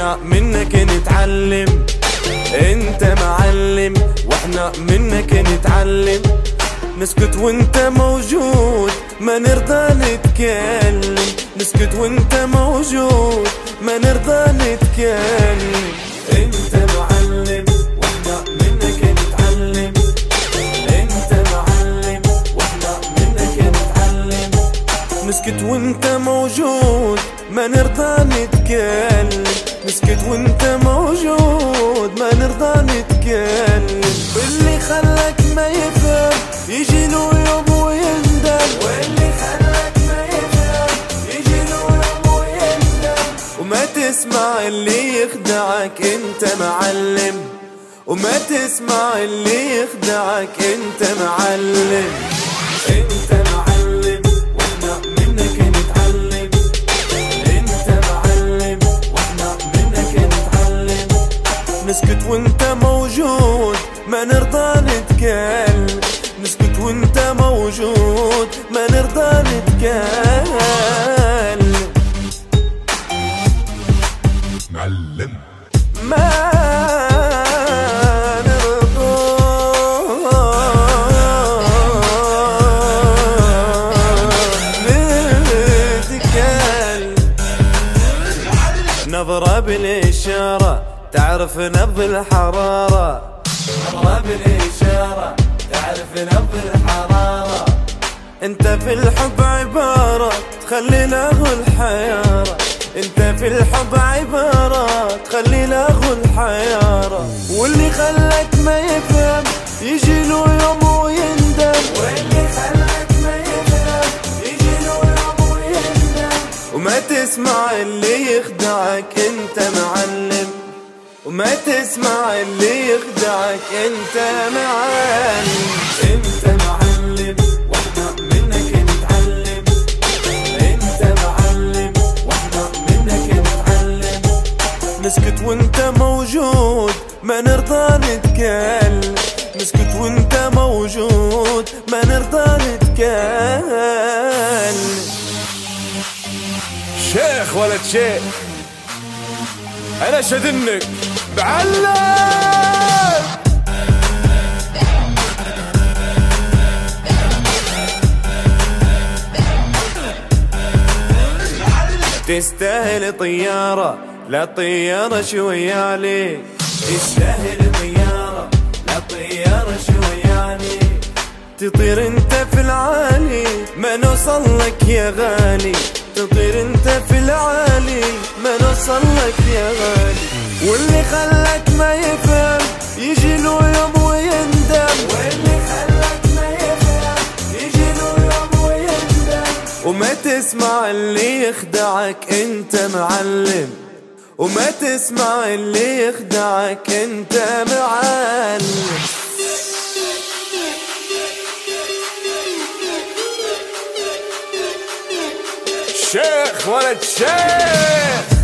واحنا منك نتعلم. انت معلم واحنا منك نتعلم. نسكت وانت موجود ما نرضى نتكلم. نسكت وانت موجود ما نرضى نتكلم. انت معلم واحنا منك نتعلم. انت معلم واحنا منك نتعلم. نسكت وانت موجود ما نرضى نتكلم. نسكت وانت موجود ما نرضى نتكلم. واللي خلاك ما يفهم يجي له يوم ويندم. واللي خلاك ما يفهم يجي له يوم ويندم. وما تسمع اللي يخدعك انت معلم. وما تسمع اللي يخدعك انت معلم. انت معلم واحنا منك نتعلم. انت معلم واحنا منك نتعلم. نسكت وانت موجود ما نرضى نتكلم. نسكت وانت موجود ما نرضى نتكلم. معلم ما نظرة بالإشارة تعرف نبض الحرارة. نظرة بالإشارة تعرف نبض الحرارة. انت في الحب عبارة تخلي له الحيارة. انت في الحب عبارة تخلي له الحيارة. واللي خلاك ما يفهم يجي له يوم ويندم. واللي خلاك ما يفهم يجي له يوم ويندم. وما تسمع اللي يخدعك انت معلم. وما تسمع اللي يخدعك انت معلم. انت معلم واحنا منك نتعلم. انت معلم واحنا منك نتعلم. نسكت وانت موجود ما نرضى نتكلم. نسكت وانت موجود ما نرضى نتكلم. شيخ ولد شيخ انا شدنك بعلم. تستاهل طيارة لا طيارة شوية عليك. تستاهل طيارة لا طيارة شوية عليك. تطير انت في العالي ما نوصل لك يا غالي. تطير انت في العالي ما نوصل لك يا غالي. واللي خلاك ما يفهم يجي له يوم ويندم. واللي خلاك ما يفهم يجي له يوم ويندم. وما تسمع اللي يخدعك انت معلم. وما تسمع اللي يخدعك انت معلم. شيخ ولد شيخ